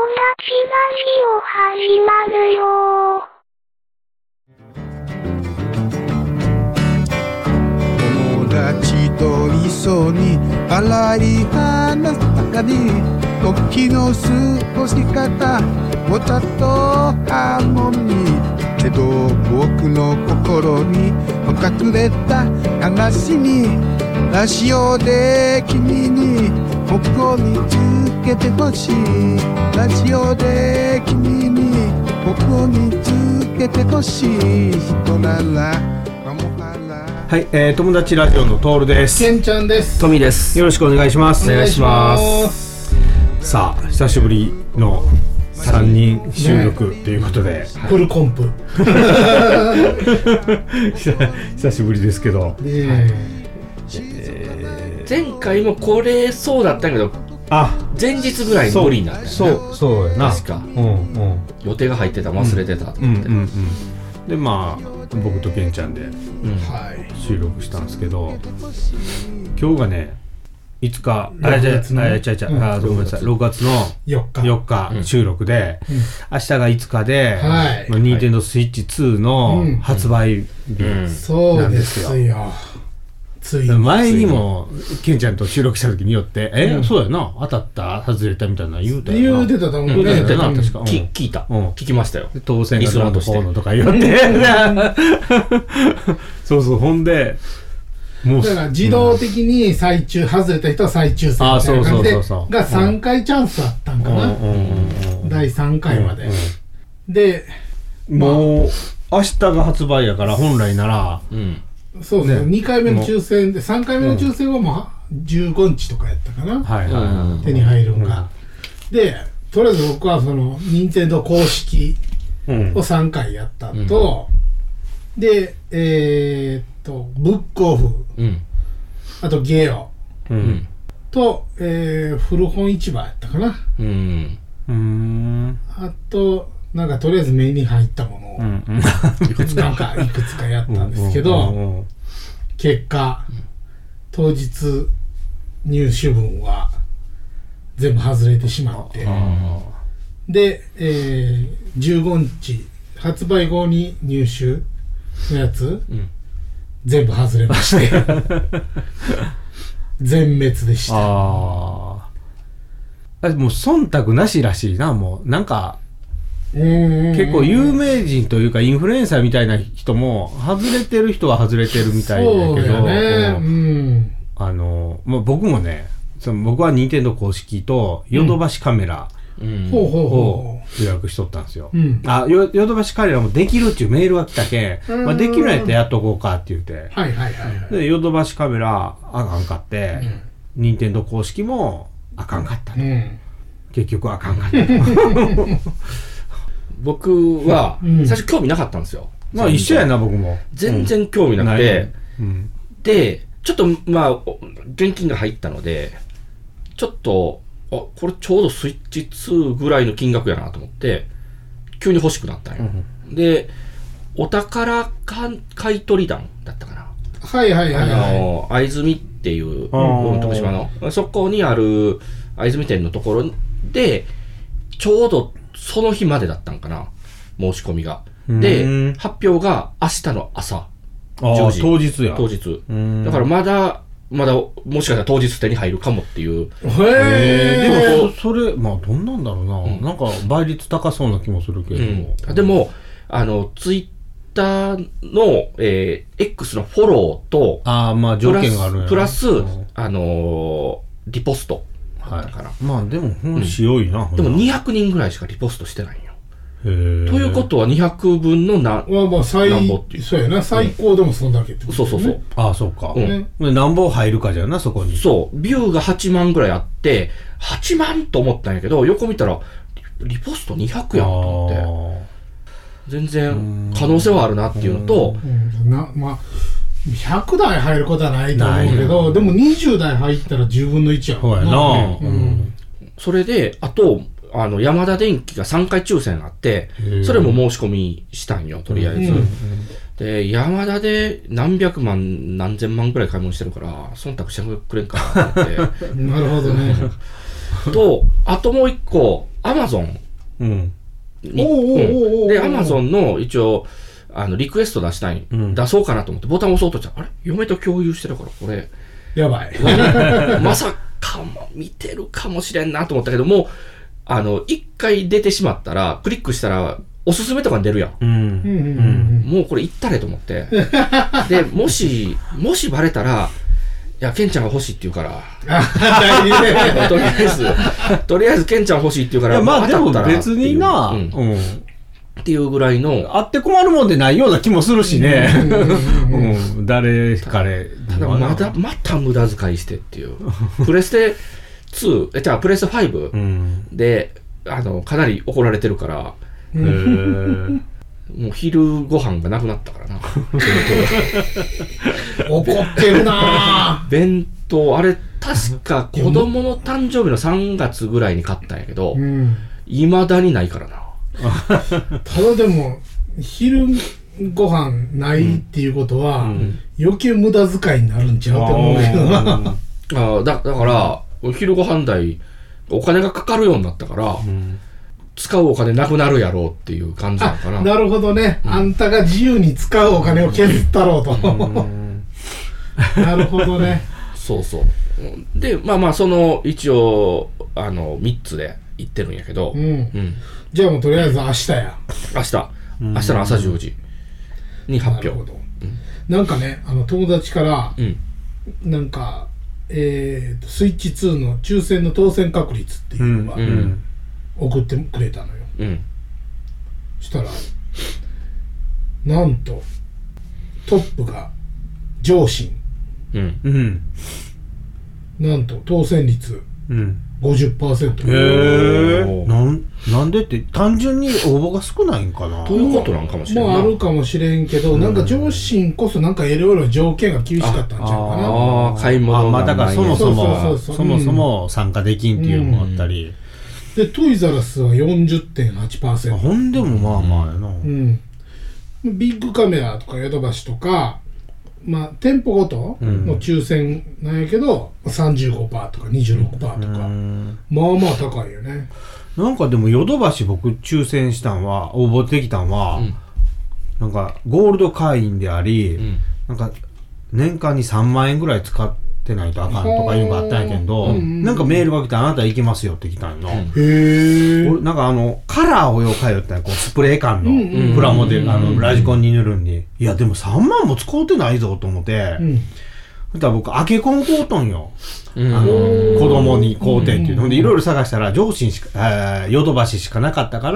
達ラジオ始まるよ。 友達と一緒に笑い話したり、時の過ごし方もちょっとハーモニーけど、僕の心に隠れた話にラジオで君に僕を見つけてほしい。ラジオで君に僕を見つけてほしい人なら。 はい、友達ラジオのトールです。 けんちゃんです。 トミです。 よろしくお願いします。 お願いします。 さあ、久しぶりの3人収録ということで、 フルコンプ久しぶりですけど、 前回もこれそうだったけど、前日ぐらいに無理になったよね。 そうやな。 確か、予定が入ってた、忘れてたと思って、 でまあ僕とケンちゃんで収録したんですけど、今日がね5日ごめんなさい、6月の4日収録で、明日が5日で、ニンテンドースイッチ2の発売日なんですよ。前にもケンちゃんと収録した時によって、そうやな、当たった外れたみたいな言うてたと思うね。 確か聞いた、聞きましたよ。 当選がどうのこうのとか言ってそうそう、ほんでもうだから自動的に外れた人は再抽選みたいな感じでが3回チャンスあったんかな、第3回まで、でもう明日が発売やから、本来ならそうですね、2回目の抽選で、3回目の抽選はもう15日とかやったかな、手に入るんが、でとりあえず僕はその任天堂公式を3回やったと、でブックオフ、あとゲオ、と、古本市場やったかな、あとなんかとりあえず目に入ったものをいくつかやったんですけど、結果当日入手分は全部外れてしまって、で、15日発売後に入手のやつ、全部外れまして全滅でした。 もう忖度なしらしいな。もうなんか結構有名人というかインフルエンサーみたいな人も外れてる人は外れてるみたいだけど、僕もね、僕は任天堂公式とヨドバシカメラを予約しとったんですよ。ヨドバシカメラもできるっていうメールが来たけん、できるんやったらやっとこうかって言って、でヨドバシカメラあかんかって、任天堂公式もあかんかったと、結局あかんかった僕は最初興味なかったんですよ。 まあ一緒やな、僕も全然興味なくて、でちょっと現金が入ったので、ちょっとこれちょうどスイッチ2ぐらいの金額やなと思って急に欲しくなったんよ。でお宝買い取り団だったかな、藍住っていう徳島のそこにある藍住店のところでちょうどその日までだったんかな、申し込みが。で発表が明日の朝10時、当日だからまだもしかしたら当日手に入るかもっていう。 でもそれまあどんなんだろうな、なんか倍率高そうな気もするけど、 でもツイッターの、X のフォローと条件があるんや、 プラスリポストだから、 まあでも本しよいな、 でも200人ぐらいしかリポストしてないんよ。ということは200分の何ぼっていう。 そうやな、最高でもそんだけってことね。 そうそうか、何本入るかじゃな、そこに。 そうビューが8万ぐらいあって8万と思ったんやけど、横見たらリポスト200やんと思って、全然可能性はあるなっていうのと、 まあ100台入ることはないと思うけど、でも20台入ったら10分の1やもんな。 それであとヤマダ電機が3回抽選あって、それも申し込みしたんよ、とりあえず。でヤマダで何百万何千万ぐらい買い物してるから忖度してくれんかなと思ってなるほどねと、あともう一個アマゾンうんで、アマゾンの一応、リクエスト出したい、出そうかなと思って、ボタン押そうとしたら、あれ嫁と共有してるから、これ。 やばい。 まさかも、見てるかもしれんなと思ったけども、一回出てしまったら、クリックしたら、おすすめとかに出るやん。もうこれ行ったれと思って。で、もしバレたら、いや、ケンちゃんが欲しいって言うから。とりあえず、ケンちゃん欲しいって言うから。 いや、まあでも別にな、 っていうぐらいの。 あって困るもんでないような気もするしね。誰彼。 ただまた無駄遣いしてっていう。プレステ2、じゃあプレステ5で、かなり怒られてるから。もう昼ご飯がなくなったからな。 怒ってるな弁当、あれ、確か子供の誕生日の3月ぐらいに買ったんやけど、未だにないからな。 ただでも、昼ご飯ないっていうことは、余計無駄遣いになるんちゃうって思うけどな。 だから、昼ご飯代、お金がかかるようになったから、使うお金なくなるやろうっていう感じなのかな。 なるほどね、あんたが自由に使うお金を削ったろうと。なるほどね。 そうそう。で、まあその一応3つで行ってるんやけど、 じゃあもうとりあえず明日や。 明日の朝10時に発表。 なんかね、友達から、なんかスイッチ2の抽選の当選確率っていうのが送ってくれたのよ。そしたらなんとトップが上信、なんと当選率50%。 なんでって単純に応募が少ないんかなということなんかもしれない。 もうあるかもしれんけど、なんか上信こそなんかいろいろ条件が厳しかったんちゃうかな。 買い物まあだからそもそも参加できんっていうのもあったり。 でトイザらスは 40.8%。 ほんでもまあまあやな。 ビッグカメラとかヨドバシとか、まあ店舗ごとの抽選なんやけど、35% とか 26% とか、まあまあ高いよね。 なんかでもヨドバシ僕抽選したんは応募できたんは、なんかゴールド会員であり、なんか年間に3万円ぐらい使ってないとあかんとかいうのがあったんやけど、なんかメールが来てあなた行けますよって来たんの。俺なんかカラーをよう買いよったんや、こうスプレー缶のプラモデル、ラジコンに塗るんに。いやでも3万も使うてないぞと思って、そしたら僕アケコン買うとんよ。子供に買うてっていうのでいろいろ探したら上信しか、ヨドバシしかなかったから、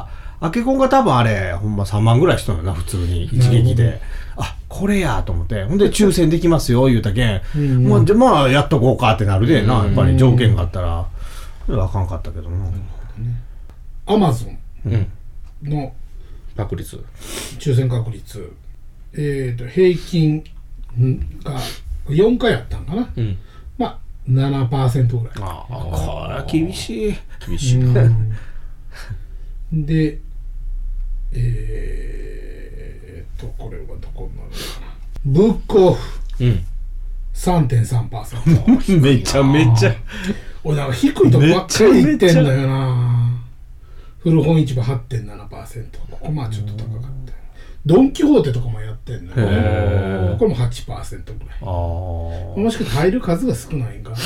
アケコンが多分あれほんま3万ぐらいしたのよな、普通に一撃で。あ、これやと思って、ほんで抽選できますよ言うたけん、じゃあまあやっとこうかってなるでな、やっぱり条件があったらあかんかったけどな。 アマゾンの確率、 抽選確率、平均が4回やったんかな、まあ 7% ぐらい。 ああ、これは厳しい。 厳しいな。 でこれはどこになるのかな。ブックオフ、3.3%。 めちゃめちゃ俺なんか低いとこばっかり言ってんだよな。古本市場 8.7%。ここまあちょっと高かった。ドン・キホーテとかもやってんのよ。これも 8% ぐらい。もしかして入る数が少ないんかな。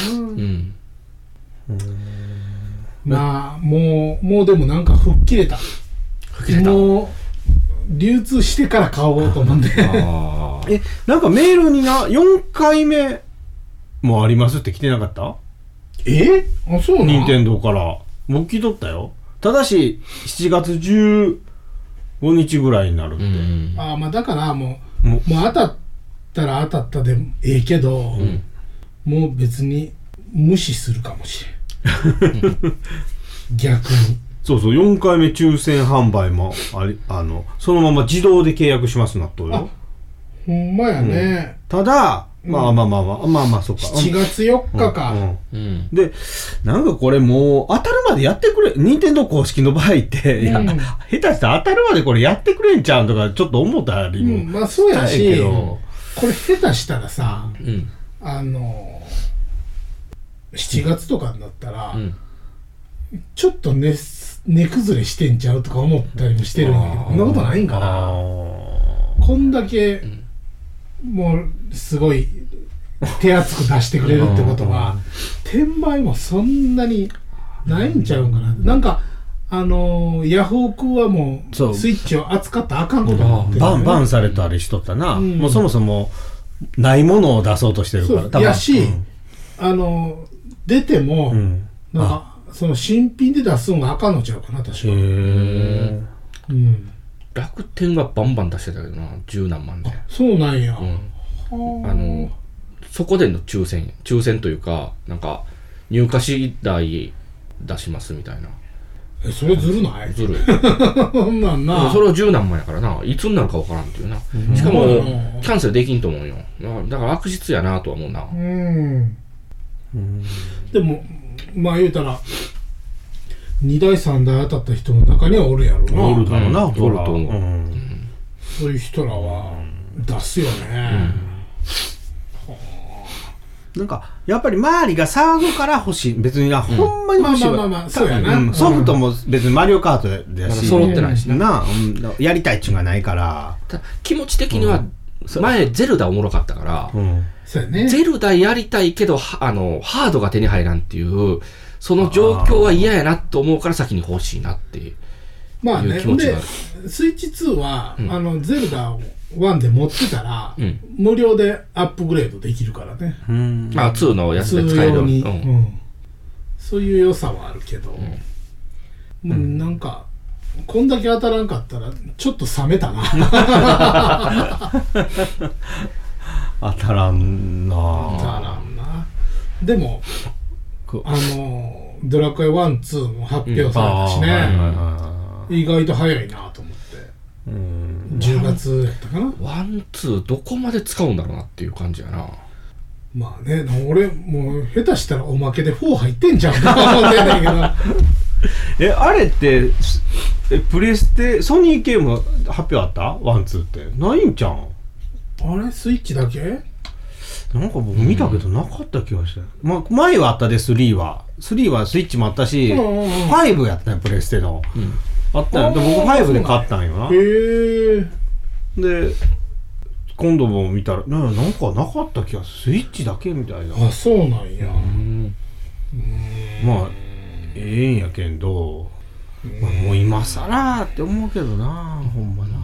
まあもうでもなんか吹っ切れた。もう流通してから買おうと思って。 なんかメールにな4回目もありますって来てなかった？ あ、そうなの？ 任天堂から僕聞いとったよ。ただし7月15日ぐらいになるって。 まあだからもう当たったら当たったでええけど、もう別に無視するかもしれん。逆に。 そうそう、4回目抽選販売もそのまま自動で契約しますなっとよ。 ほんまやね。 ただまあそっか。 7月4日か。 で、なんかこれもう当たるまでやってくれ、任天堂公式の場合って、いや、下手したら当たるまでこれやってくれんちゃうんとかちょっと思ったりも。 まあそうやし、これ下手したらさ、7月とかになったら、ちょっと値値崩れしてんちゃうとか思ったりもしてるんだけど、こんなことないんかな。こんだけもうすごい手厚く出してくれるってことは転売もそんなにないんちゃうんかな。なんかヤフオクはもうスイッチを扱ったらあかんことになってる、ね、 バンされたりしとったな、もうそもそもないものを出そうとしてるから。 そうやし、出ても、なんかその新品で出すのがあかんのちゃうかな確か。 楽天はバンバン出してたけどな、十何万で。 そうなんや、 そこでの抽選というか、なんか入荷次第出しますみたいな。 それずるない？ ずるい。 そんなんな。 それは十何万やからな、いつになるかわからんっていうな。しかもキャンセルできんと思うよ。だから悪質やなとは思うな。 でもまあ言うたら2台3台当たった人の中にはおるやろな。 おるだろうな、 おると思う。 そういう人らは出すよね。 なんかやっぱり周りが騒ぐから欲しい。別にな、ほんまに欲しいわ。 まあそうやな。 ソフトも別にマリオカートだし、 揃ってないしな、やりたいっちゅうがないから。 気持ち的には前ゼルダおもろかったから、 そうやね。 ゼルダやりたいけどハードが手に入らんっていうその状況は嫌やなと思うから先に欲しいなっていう気持ちがある。 スイッチ2は、ゼルダを1で持ってたら、無料でアップグレードできるからね。 2のやつで使える。 そういう良さはあるけど、なんかこんだけ当たらんかったらちょっと冷めたな。 当たらんな。 でもドラクエ1、2も発表されたしね、意外と早いなと思って。10月やったかな。 1、2どこまで使うんだろうなっていう感じやな。 まあね、俺もう下手したらおまけで4入ってんじゃんと思ってんだけど。あれってプレステソニー系も発表あった？ 1、2ってないんちゃん？ あれスイッチだけ？ なんか僕見たけどなかった気がして、前はあったで。3はスイッチもあったし、5やったよプレステの、あったよ。で僕5で買ったんよな。で今度も見たらなんかなかった気がする。スイッチだけみたいな。 あ、そうなんや。 まあええんやけんど、もう今更って思うけどな、ほんまな。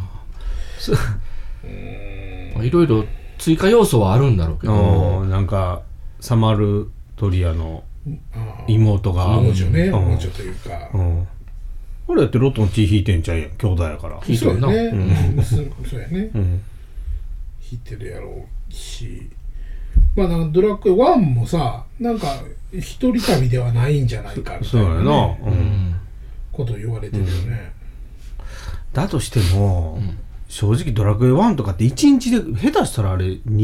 いろいろ追加要素はあるんだろうけど、 なんかサマルトリアの妹が王女ね、王女というか、 これやってロトの血引いてんちゃうやん、兄弟やから。 そうやね、そうやね、引いてるやろうし、まあドラクエ1もさ、なんか一人旅ではないんじゃないかみたいなね、こと言われてるよね。 だとしても正直ドラクエ1とかって1日で下手したらあれ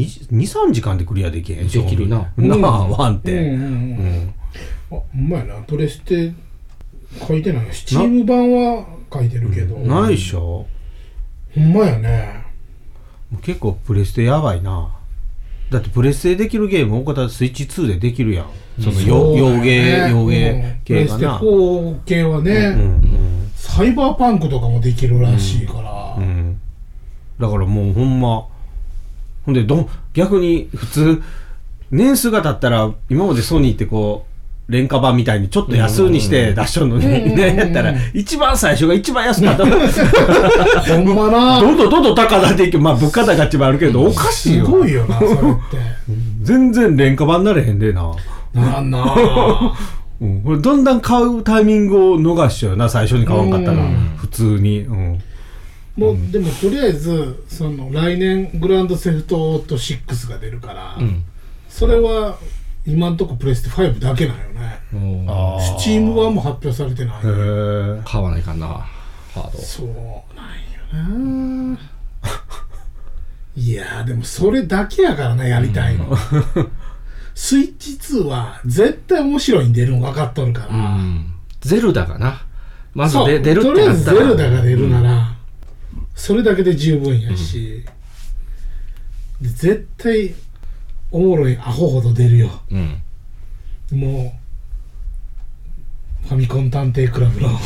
2,3 時間でクリアできへん。 できるな。 1って。 あ、うまいな。プレステ書いてないよ。スチーム版は書いてるけど。 ないっしょ。 ほんまやね。 結構プレステやばいな。だってプレステできるゲーム大方スイッチ2でできるやん。その洋芸系がな。プレステ4 系はね、サイバーパンクとかもできるらしいから。 だからもうほんまほんで逆に普通年数が経ったら今までソニーってこう廉価版みたいにちょっと安にして出しとんのにね、やったら一番最初が一番安かったほんまな。 どんどん高なっていく。物価高っちもあるけど、おかしいよ。 すごいよなそれって。 全然廉価版なれへんでな。 なんなこれどんどん買うタイミングを逃しちゃうよな、最初に買わんかったら普通に。 もうでもとりあえずその来年グランドセフトオート6が出るから、それは今んとこプレステ5だけなんよね。スチーム版も発表されてない。 買わないかなハード。 そうなんよな。いやでもそれだけやからな、やりたいの。スイッチ2は絶対面白いに出るの分かっとるから、 ゼルダがなまず出るってなったら、 とりあえずゼルダが出るなら、それだけで十分やし、で絶対おもろいアホほど出るよ、もうファミコン探偵クラブの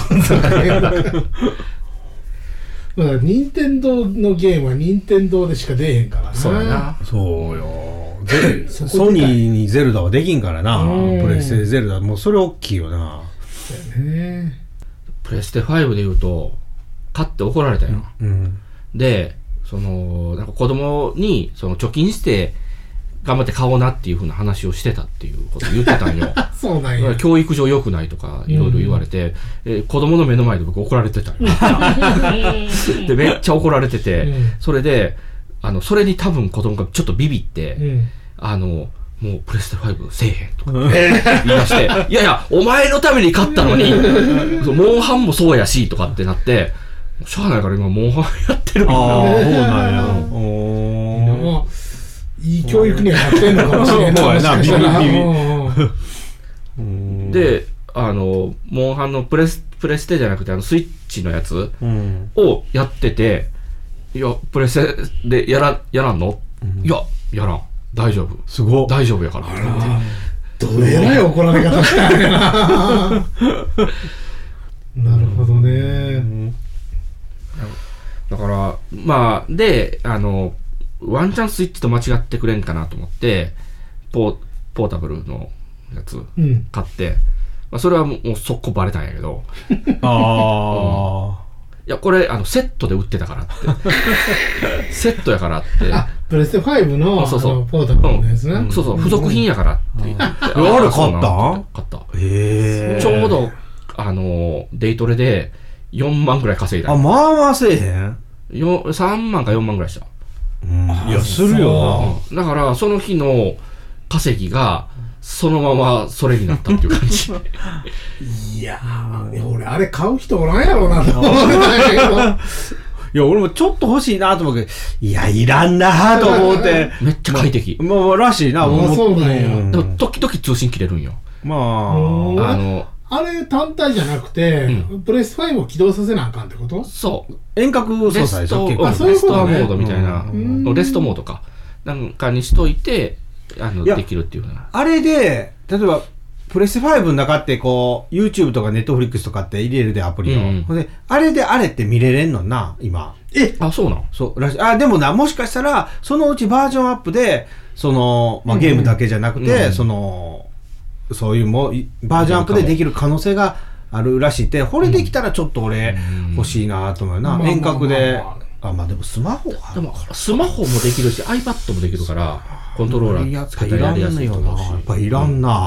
だから任天堂のゲームは任天堂でしか出えへんからな。 そうやな。 そうよ。ソニーにゼルダはできんからな。プレステゼルダもうそれ大きいよな。 そうやね。 プレステ5で言うと買って怒られたよ、 うん、 でなんか子供に貯金して頑張って買おうなっていう風な話をしてたっていうことを言ってたんよそうなんや。 教育上良くないとかいろいろ言われて、子供の目の前で僕怒られてたんよでめっちゃ怒られてて、それでそれに多分子供がちょっとビビって、もうプレステ5せえへんとか言い出していやいやお前のために買ったのにモンハンもそうやしとかってなってしゃあないから今モンハンやってるみたいな。 ああそうなんや。 いい教育にはなってんのかもしれないでモンハンのプレステじゃなくてスイッチのやつをやってて、いやプレステでやらんの、いややらん大丈夫すごい大丈夫やからどえらい怒られ方したんやななるほどね。 だからまあでワンチャンスイッチと間違ってくれんかなと思ってポータブルのやつ買って、まあ、それはもう速攻バレたんやけどいやこれセットで売ってたからってセットやからってプレステ5のそうポータブルのやつね、 そう付属品やからって言ってあれ買ったちょうどデイトレで4万ぐらい稼いだ。 まあまあせえへん 3万か4万ぐらいした。 いやするよな。だからその日の稼ぎがそのままそれになったっていう感じいや俺あれ買う人おらんやろうなと思ってたけどいや俺もちょっと欲しいなと思うけどいやいらんなと思ってめっちゃ快適、 まあらしいな。 そうなんや。 でも時々通信切れるんよ。 あれ単体じゃなくて、プレステ5を起動させなあかんってこと？ そう遠隔操作でしょ。 レストモードみたいなレストモードかなんかにしといてできるっていうな。 あれで例えばプレステ5の中ってこう YouTube とか Netflix とかって入れるでアプリを、であれであれって見れれんのな今。 そうなんそうらしい。でもなもしかしたらそのうちバージョンアップでゲームだけじゃなくて、そういうバージョンアップでできる可能性があるらしいって、これできたらちょっと俺欲しいなと思うな。遠隔でまあでもスマホでもスマホもできるし iPad もできるからコントローラー使ったらやりやすいと思うし。 やっぱいらんな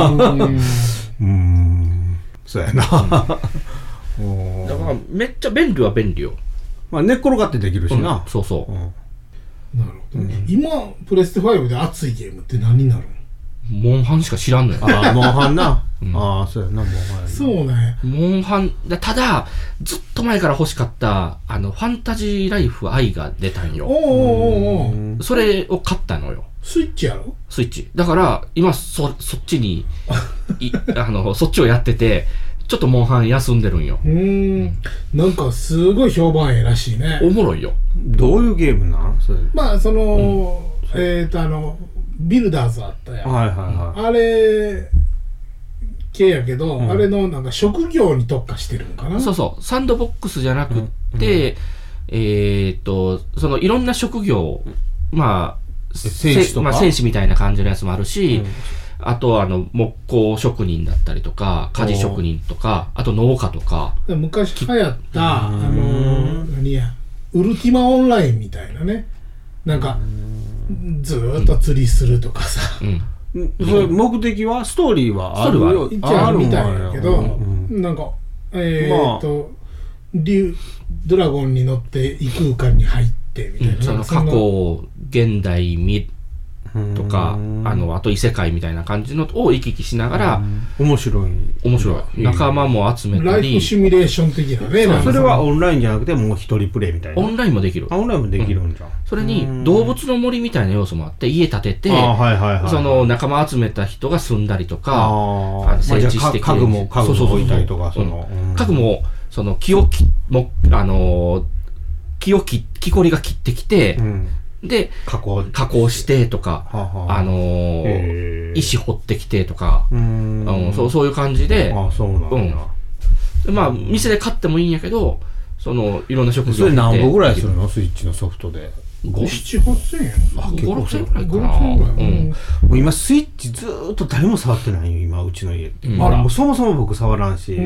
そうやなだからめっちゃ便利は便利よ。 寝っ転がってできるしな。 そうそう、 なるほど、今プレステ5で熱いゲームって何になるの？ モンハンしか知らんのよ。 モンハンな。そうやな、モンハン。 そうね。 モンハンただずっと前から欲しかったファンタジーライフ I が出たんよ。それを買ったのよ。 スイッチやろ？ スイッチだから今そっちにそっちをやっててちょっとモンハン休んでるんよ。 なんかすごい評判ええらしいね。 おもろいよ。 どういうゲームなん？それまあビルダーズあったやん。あれ系やけど、あれのなんか職業に特化してるんかな。 そうサンドボックスじゃなくて、いろんな職業戦士みたいな感じのやつもあるし、あと木工職人だったりとか鍛冶職人とかあと農家とか昔流行った何やウルティマオンラインみたいなね、なんかずーっと釣りするとかさ、 それ目的はストーリーはあるよ。 一応あるみたいやけど、なんかドラゴンに乗って異空間に入ってみたいな、 その過去現代とかあと異世界みたいな感じのを行き来しながら面白い仲間も集めたりライフシミュレーション的なね。 それはオンラインじゃなくてもう一人プレイみたいな。 オンラインもできる。 オンラインもできるんじゃん。 それに動物の森みたいな要素もあって家建ててその仲間集めた人が住んだりとか整地して家具も置いたりとか家具も木こりが切ってきてで、加工してとか、石掘ってきてとか、そういう感じで、 そうなんだ。 まあ、店で買ってもいいんやけど、いろんな食材それ何本ぐらいするのスイッチのソフトで。 7、8000円 5、6000円ぐらいかな。 もう今スイッチずーっと誰も触ってないよ、今、うちの家って。もうそもそも僕触らんし、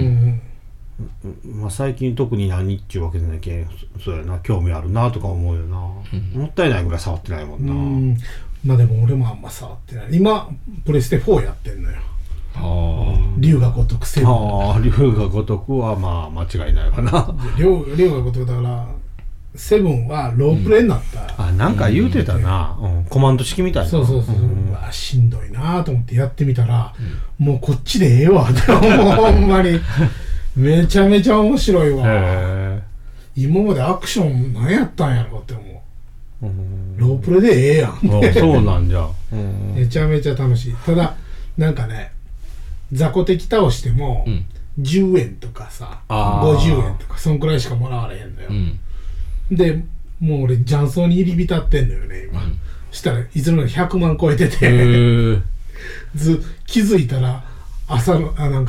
まあ最近特に何っていうわけじゃないけん、そうやな、興味あるなとか思うよな。もったいないぐらい触ってないもんな。 まあでも俺もあんま触ってない。今、プレステ4やってんのよ。龍が如く7。 龍が如くはまあ間違いないわな。 龍が如くだから、7はロープレイになった。 なんか言うてたな。コマンド式みたいな。 そう。しんどいなと思ってやってみたら、もうこっちでええわって思う。ほんまに。めちゃめちゃ面白いわ。今までアクション何やったんやろって思う。ロープレでええやん。 そうなんじゃ。 めちゃめちゃ楽しい。ただ、なんかね、雑魚敵倒しても、10円とかさ、50円とか、そんくらいしかもらわれへんのよ。で、もう俺、雀荘に入り浸ってんのよね、今。したらいつの間に100万超えてて気づいたら朝の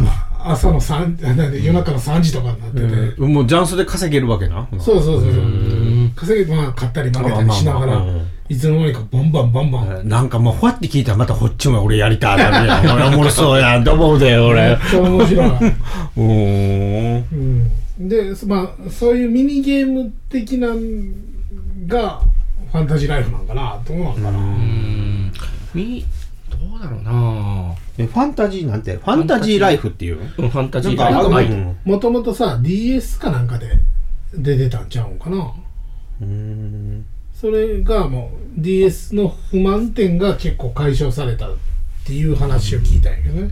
夜中の3時とかになってて、 もう雀荘で稼げるわけな。 そう稼げて、まあ買ったり負けたりしながら、いつの間にかバンバンなんかもうほわって聞いたらまたこっちも俺やりたいな俺おもろそうやんと思うで俺。 めっちゃ面白い。で、まあそういうミニゲーム的ながファンタジーライフなんかな、どうなんかな。 どうだろうな。 ファンタジーなんてファンタジーライフっていうファンタジーライフ。 もともとさ DS かなんかで出てたんちゃうんかな。それがもう DS の不満点が結構解消されたっていう話を聞いたんやけどね。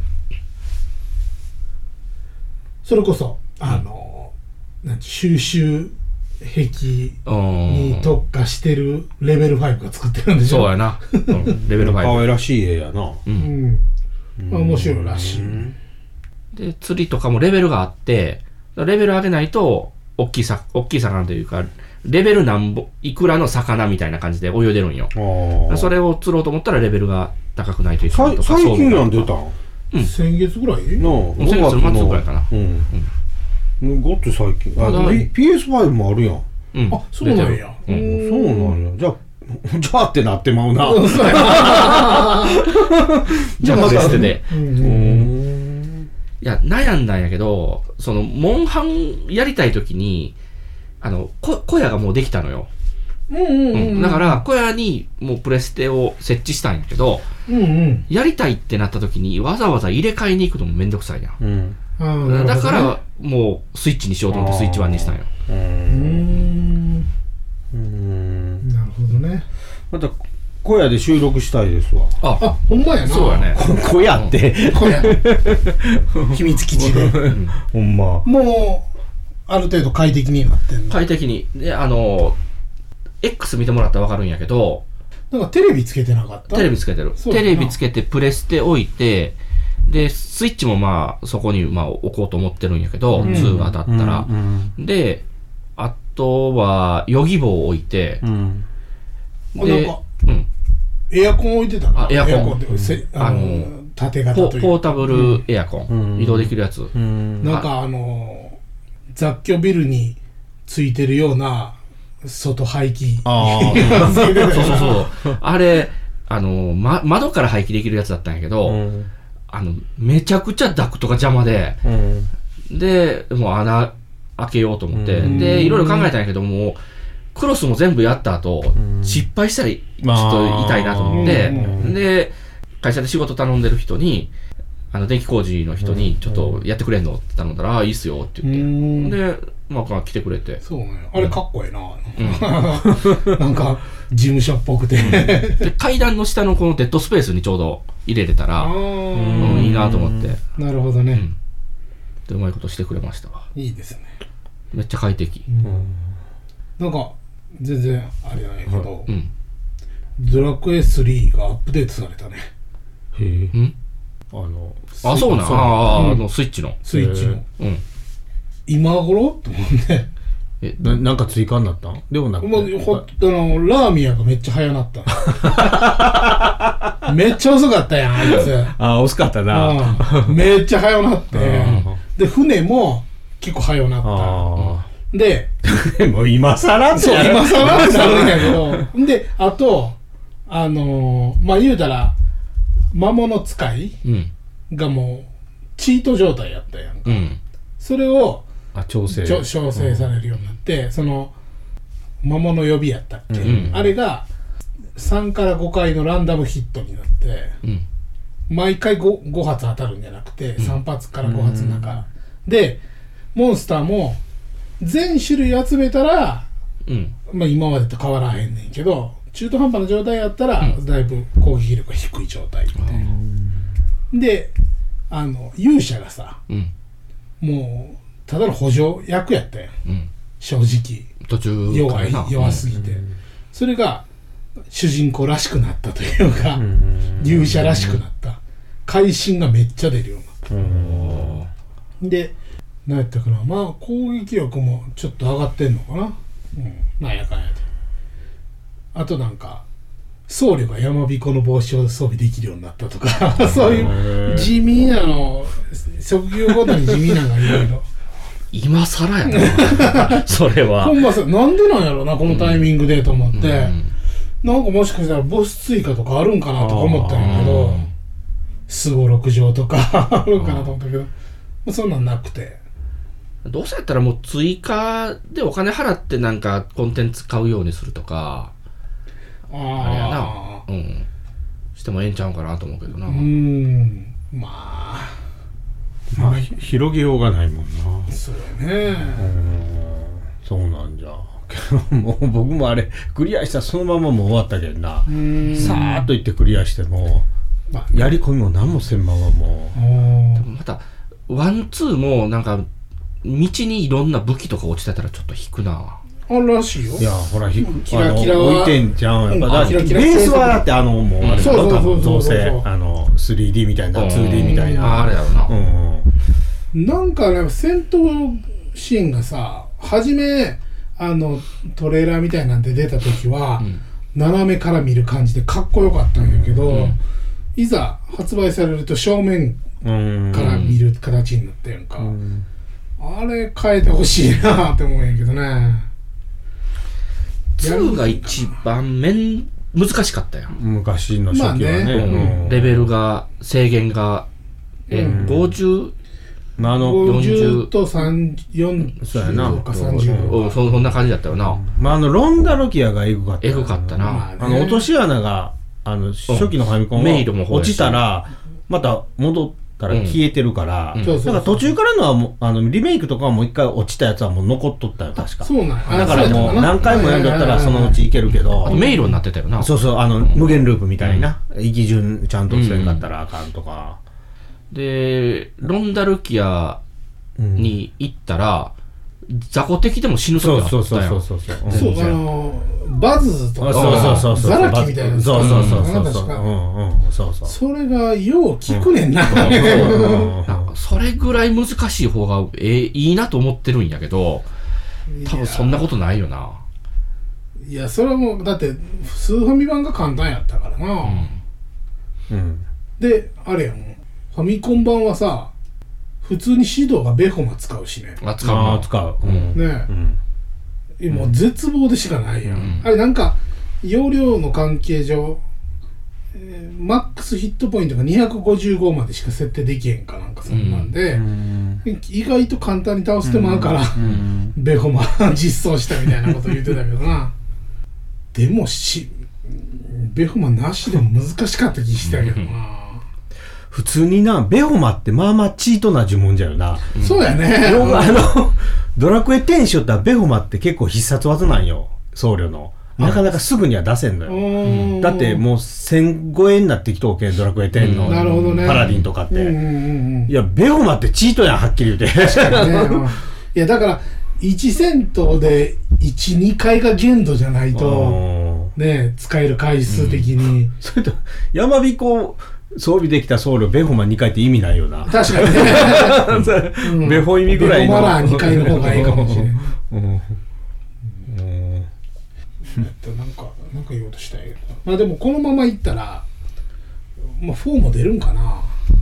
それこそなんて収集壁に特化してるレベル5が作ってるんでしょ。 そうやな。レベル5。 可愛らしい絵やな。 面白いらしい。 で、釣りとかもレベルがあって、レベル上げないと、大きい魚というか、レベルいくらの魚みたいな感じで泳いでるんよ。それを釣ろうと思ったらレベルが高くないといけないとか。 最近なん出たん？ 先月ぐらい？ 先月末ぐらいかな。 ごっつ最近。PS5 もあるやん。 あ、そうなんや。 そうなんや。じゃあってなってまうな。 じゃあベストで。いや、悩んだんやけど、モンハンやりたいときに、小屋がもうできたのよ。だから、小屋にもうプレステを設置したんやけど、やりたいってなったときに、わざわざ入れ替えに行くのもめんどくさいやん。だから、もうスイッチにしようと思ってスイッチ1にしたんよ。 なるほどね。 また小屋で収録したいですわ。 あ、ほんまやな。 そうやね。 小屋って小屋秘密基地でほんまもうある程度快適になってんの。 快適にでX 見てもらったら分かるんやけど、 なんかテレビつけてなかった？ テレビつけてる。テレビつけてプレステ置いて、でスイッチもまあそこにまあ置こうと思ってるんやけど、通話だったら、であとはヨギ棒を置いて、 でエアコン置いてたな。 エアコンって縦型というポータブルエアコン、移動できるやつ。 なんか雑居ビルについてるような外排気。 そう。あれ窓から排気できるやつだったんやけど、めちゃくちゃダクトが邪魔で、でもう穴開けようと思って、でいろいろ考えたんやけども、クロスも全部やった後、失敗したらちょっと痛いなと思って、で会社で仕事頼んでる人に、電気工事の人にちょっとやってくれんのって頼んだら、いいっすよって言って、でまあ来てくれて。 そうね。あれかっこええな。なんか事務所っぽくて。 で階段の下のこのデッドスペースにちょうど入れれたらいいなと思って。 なるほどね。 でうまいことしてくれましたわ。 いいですね。 めっちゃ快適。 なんか全然あれじゃないけど、ドラクエ3がアップデートされたね。 へえ。 そうな。スイッチの。 スイッチの。今頃と思って。 なんか追加になったんでもなくて。 ラーミヤがめっちゃ早なっためっちゃ遅かったやん、あいつ。 遅かったな。 めっちゃ早なって。で、船も結構早なった。で、 もう今更ってそう、今更ってなるんやけど。で、あと、まあ、言うたら、魔物使いがもう、チート状態やったやんか。それを、 調整されるようになって、その魔物呼びやったっけ、あれが3から5回のランダムヒットになって、毎回 5発当たるんじゃなくて、3発から5発の中、でモンスターも全種類集めたら、まあ、今までと変わらへんねんけど、中途半端な状態やったら、だいぶ攻撃力が低い状態で、勇者がさ、もうただの補助役やったやん、正直途中弱すぎて、それが主人公らしくなったというか、勇者らしくなった、会心がめっちゃ出るようになった。で、何やったかな、まあ攻撃力もちょっと上がってんのかな、なんやかんやで。あとなんか僧侶が山彦の帽子を装備できるようになったとかそういう地味なの、職業ごとに地味なのがいろいろ。 今更やなそれは。 ほんまさ、なんでなんやろうな、このタイミングでと思って、なんかもしかしたらボス追加とかあるんかなとか思ったんやけど、スゴロク城とかあるんかなと思ったけど、そんなんなくて。 どうせやったらもう追加でお金払ってなんかコンテンツ買うようにするとか、あれやな、してもええんちゃうかなと思うけどな。 まあ広げようがないもんな。 そうやね。 そうなんじゃ。もう僕もあれクリアしたらそのままもう終わったけどな。さーっといってクリアしても、やり込みも何もせんままもう。またワンツーもなんか道にいろんな武器とか落ちてたらちょっと引くな。 あるらしいよ。 いやほら引く、 キラキラ置いてんじゃん。やっぱベースはだってもうあれだろ、多分どうせ3D みたいな 2D みたいなあれやろな。 なんかね、戦闘シーンがさ、初めトレーラーみたいなんで出た時は、斜めから見る感じでかっこよかったんやけど、いざ発売されると正面から見る形になったやんか。あれ変えてほしいなって思うんやけどね。 2が一番難しかったやん。 昔の初期はね。 レベルが制限が50、 50と40 そうやなか30 そんな感じだったよな。 ロンダロキアがエグかった。 エグかったな。 落とし穴が初期のファミコンが落ちたらまた戻ったら消えてるから、だから途中からのはリメイクとかはもう一回落ちたやつはもう残っとったよ確か。 そうなんだからもう何回もやんだったらそのうちいけるけど、 迷路になってたよな。 そうそう、無限ループみたいな、息順ちゃんとせんかったらあかんとか。 でロンダルキアに行ったら、雑魚敵でも死ぬ時あったやん。 そうバズとかザラキみたいな。それがよう聞くねんな。 それぐらい難しい方がいいなと思ってるんやけど、多分そんなことないよな。 いや、それはもうだってスーファミ版が簡単やったからな。であれやもん、ファミコン版はさ、普通に指導がベホマ使うしね。 使うねえ、もう絶望でしかないやん。あれなんか容量の関係上、マックスヒットポイントが255までしか設定できへんかなんかそんなんで、意外と簡単に倒してもらうから、ベホマ実装したみたいなこと言ってたけどな。でもベホマなしでも難しかった気したけどな。 普通にな、ベホマってまあまあチートな呪文じゃよな。 そうやね。 ドラクエ10しよったらベホマって結構必殺技なんよ、僧侶の。なかなかすぐには出せんのよ。だってもう1000超えになってきとうけん、ドラクエ10のパラディンとかって。いや、ベホマってチートやん、はっきり言うて。 確かにね。いや、だから、1戦闘で1、2回が限度じゃないと、ね、使える回数的に。 それと、山彦、装備できた僧侶ベホマ2回って意味ないよな。 確かにね。 ベホ意味ぐらいの。 ベホマラー2回の方がいいかもしれない。 なんか言おうとしたんやけど、まあでもこのままいったら、まあ、4も出るんかな。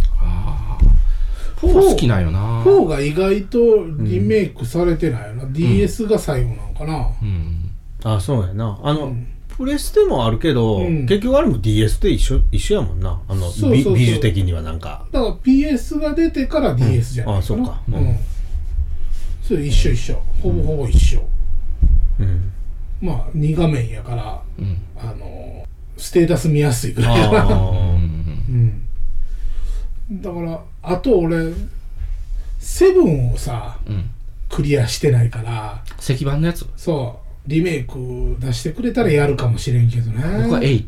4好きなんよな。 4が意外とリメイクされてないよな、DS が最後なのかな。 あ、そうやな。プレステもあるけど、結局あれも DS と一緒やもんな。美術的にはなんか。 だから PS が出てから DS じゃないかな。 あ、そうか。 それ一緒。ほぼほぼ一緒。まあ2画面やから、ステータス見やすいぐらいかな。だからあと俺7をさ、クリアしてないから、 石板のやつ。 そうリメイク出してくれたらやるかもしれんけどね。 僕は8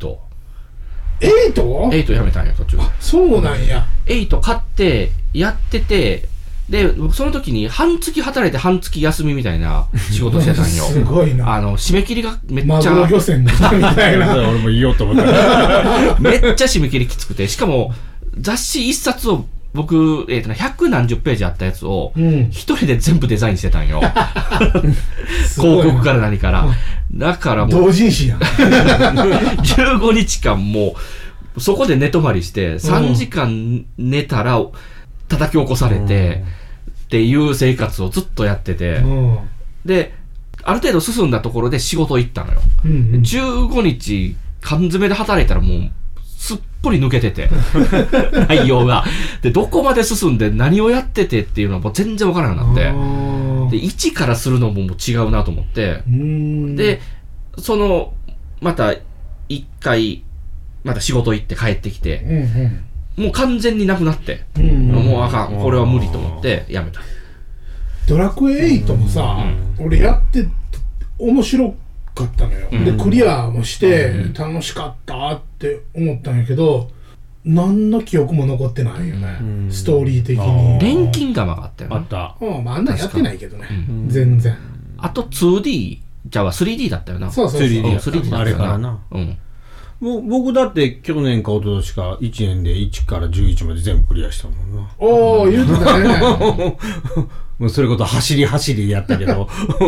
やめたんや途中。 あ、そうなんや。 8買ってやってて、でその時に半月働いて半月休みみたいな仕事してたんよ。 すごいな。 締め切りがめっちゃマグロ漁船の人みたいな。 俺も言おうと思った。 めっちゃ締め切りきつくて、しかも雑誌一冊を僕、100何十ページあったやつを、一人で全部デザインしてたんよ。広告から何から。だからもう、 同人誌やん。 15日間もう、そこで寝泊まりして、3時間寝たら叩き起こされて、っていう生活をずっとやってて、で、ある程度進んだところで仕事行ったのよ。15日缶詰で働いたらもう、すっぽり抜けてて内容がでどこまで進んで何をやっててっていうのはもう全然わからなくなってで一からするのももう違うなと思ってでまた一回また仕事行って帰ってきて、もう完全になくなって、もうあかんこれは無理と思ってやめた。 ドラクエ8もさ、俺やって面白かったのよ、でクリアもして楽しかったって思ったんやけど、何の記憶も残ってないよね、ストーリー的に。 錬金釜があったよね。 あった。 まああんなんやってないけどね、全然。 あと 2D じゃあ 3D だったよな。 そう 3D だったよな。 あれからな。もう僕だって去年か一昨年か1年で1から11まで全部クリアしたもんな。 おお、言うてたね。 もうそれこそ走りやったけど。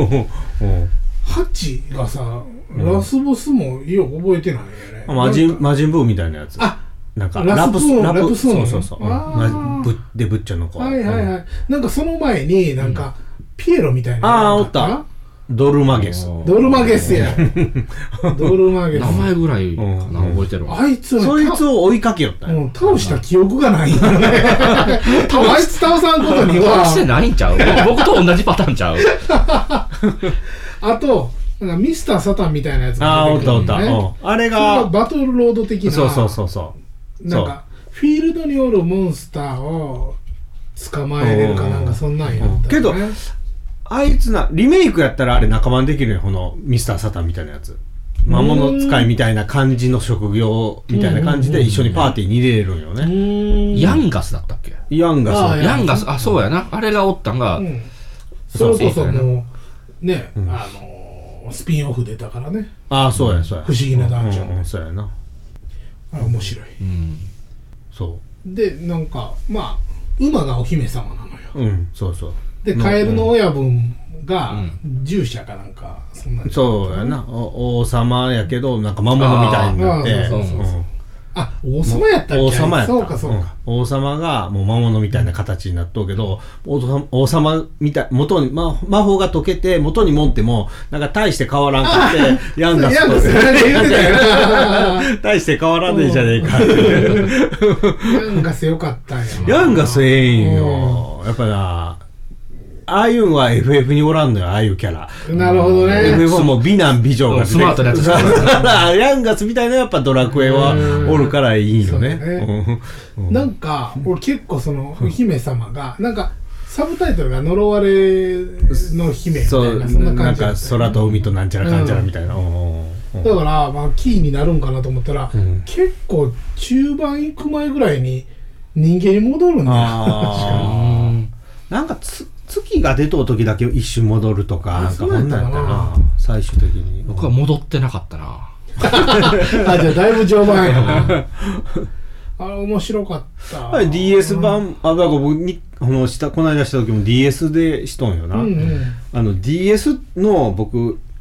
8がさ、ラスボスもよく覚えてないよね。 魔人ブーみたいなやつ。なんかラプスーン。 そう。でブッチョの子。 はいはいはい。なんかその前になんかピエロみたいな。 おった。ドルマゲスや。 ドルマゲス。 名前ぐらいかな、覚えてるわ。 あいつそいつを追いかけよったよ。 倒した記憶がないよね。あいつ倒さんことには。 倒してないんちゃう？僕と同じパターンちゃう？ あと、なんかミスターサタンみたいなやつが出てくるんだね。あれがバトルロード的な。 そう。 なんかフィールドにおるモンスターを捕まえれるかなんかそんなんやった、ね。 けどあいつリメイクやったらあれ仲間にできるよ、このミスターサタンみたいなやつ。魔物使いみたいな感じの職業みたいな感じで一緒にパーティーに入れれるんよね。 ヤンガスだったっけ？ ヤンガス、 そうやな。あれがおったんが、 それこそもうね、スピンオフ出たからね。 そうや。 不思議なダンジョン。 そうやな。 あれ面白い。 そう。 でなんかまあ馬がお姫様なのよ。 そう。 でカエルの親分が従者かなんかそんな。 そうやな。王様やけどなんか魔物みたいになって。 王様やったっけ？ 王様やった。 そうか。 王様がもう魔物みたいな形になっとうけど、王様みたい元に魔法が解けて元に持ってもなんか大して変わらんかってヤンガスと大して変わらんねえじゃねえかって。 ヤンガスよかったんや。 ヤンガスええんよ。やっぱな。ああいうのは FF におらんのよ、ああいうキャラ。 なるほどね。 FF はもう美男美女がスマートなやつ。 ヤンガスみたいなやっぱドラクエはおるからいいよね。 なんか、俺結構その姫様が、なんかサブタイトルが呪われの姫みたいな、そんな感じ。 なんか空と海となんちゃらかんちゃらみたいな。だからまあキーになるんかなと思ったら、結構中盤行く前ぐらいに人間に戻るんだよ。 なんか月が出とう時だけ一瞬戻るとか、なんかこんなんやったな、最終的に。 僕は戻ってなかったな。 じゃあだいぶ序盤やな。あれ面白かった。 DS 版、だから僕にこの間した時も DS でしとんよな。DS の僕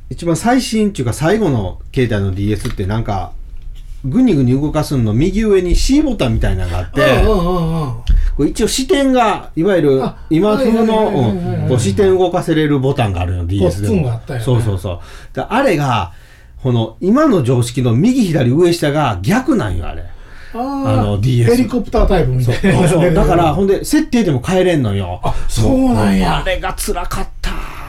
一番最新っていうか最後の携帯の DS ってなんかグニグニ動かすの右上に C ボタンみたいなのがあって、これ一応視点がいわゆる今風の視点動かせれるボタンがあるの DS でも。そうそうそう。であれがこの今の常識の右左上下が逆なんよあれ。DS ヘリコプタータイプみたいな。 そうだからほんで設定でも変えれんのよ。 そうなんや。 あれが辛かった。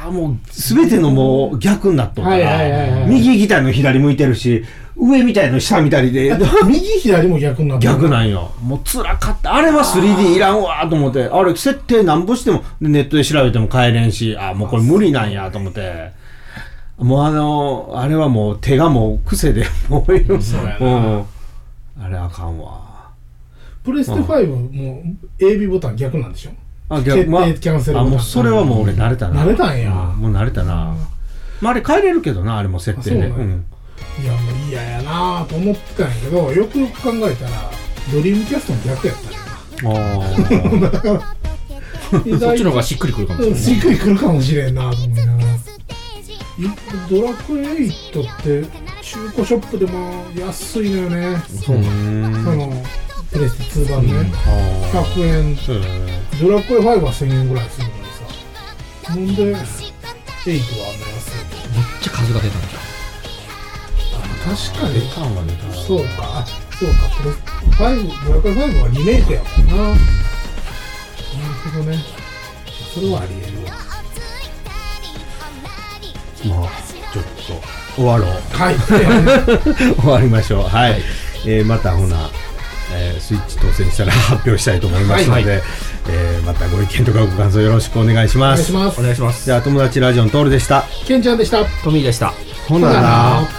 もう全てのもう逆になっとったら、右ギターの左向いてるし、上みたいの下みたいで右左も逆になってる。 逆なんよ。もう辛かった。あれは 3D いらんわと思って、あれ設定なんぼしてもネットで調べても変えれんし、もうこれ無理なんやと思って。もうあれはもう手がもう癖でもうあれあかんわ。 プレステ5も AB ボタン逆なんでしょ。 決定キャンセルボタン。もうそれはもう俺慣れたな。 慣れたんや。 もう慣れたな。あれ変えれるけどな、あれも設定で。いやもう嫌やなと思ってたんやけど、よくよく考えたらドリームキャストの逆やったよな。 そっちの方がしっくりくるかもしれない。 しっくりくるかもしれんなと思いながら。ドラクエ8って中古ショップでも安いのよね。そうプレステ2版ね、100円、ドラクエ5は1000円ぐらいするのにさ、なんで8はあんな安いの。 めっちゃ数が出たんじゃん。確かにそうかプレステ5、ドラクエ5はリメイクやもんな。なるほどね、それはありえるわ。 まあちょっと終わろう。 はい終わりましょう。はい、またほな、スイッチ当選したら発表したいと思いますので、またご意見とかご感想よろしくお願いします。 お願いします。 じゃあ友達ラジオのトールでした。 ケンちゃんでした。 トミーでした。 ほなな。